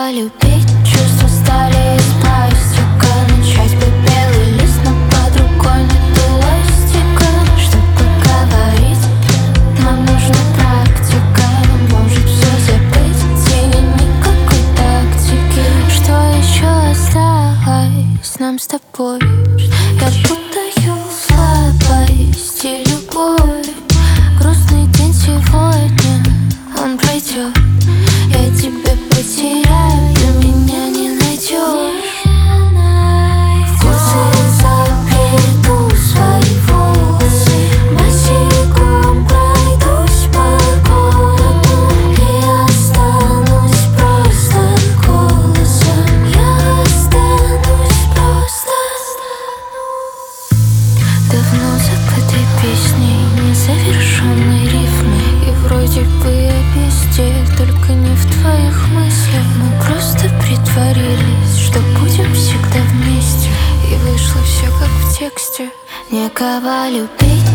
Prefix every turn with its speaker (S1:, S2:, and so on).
S1: Некого любить, чувства стали из пластика. Начать бы белый лист, но под рукой нет эластика. Чтобы говорить, нам нужна практика. Может все забыть, и никакой тактики. Что еще осталось нам с тобой? Я путаю слабость и любовь. Грустный день сегодня, он пройдет. Я тебя потеряю, ты меня не найдешь. Вкусы заплету свои волосы, босиком пройдусь по городу и останусь просто голосом. Я останусь просто. Давно забытой песней, незавершенной рифмой. И вроде бы я везде, только не в твоих мыслях. Мы просто притворились, что будем всегда вместе, и вышло все как в тексте. Некого любить,